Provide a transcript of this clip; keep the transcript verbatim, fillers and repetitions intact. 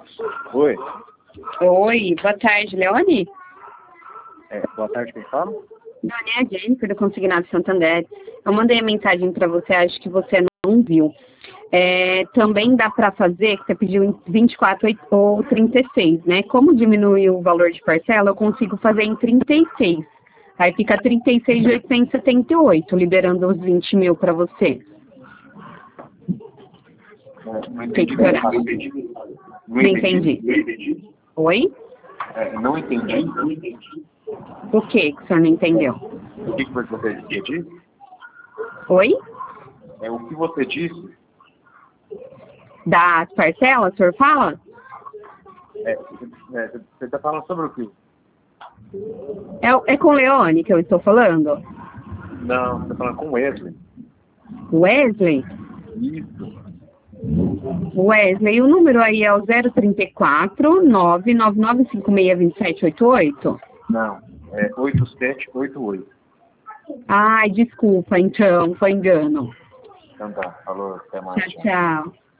Oi. Oi, boa tarde, Leone. É, boa tarde, quem fala? Leone é a Jennifer, do Consignado Santander. Eu mandei a mensagem para você, acho que você não viu. É, também dá para fazer, que você pediu em vinte e quatro ou trinta e seis, né? Como diminuiu o valor de parcela, eu consigo fazer em trinta e seis. Aí fica trinta e seis mil oitocentos e setenta e oito, liberando os vinte mil para você. Não, não Tem entendi. que esperar. Não entendi. Não entendi. Não entendi. Oi? É, não entendi. Não entendi. O que que o senhor não entendeu? O que, que você disse? Oi? É, o que você disse? Das parcelas, o senhor fala? É, é, você está falando sobre o quê? É, é com o Leone que eu estou falando? Não, você está falando com o Wesley. Wesley? Isso. Wesley, o número aí é o zero trinta e quatro, nove nove nove cinco seis dois sete oito oito? Não, é oito sete oito oito. Ai, desculpa, então, foi engano. Então tá, falou, até mais. Tchau, tchau.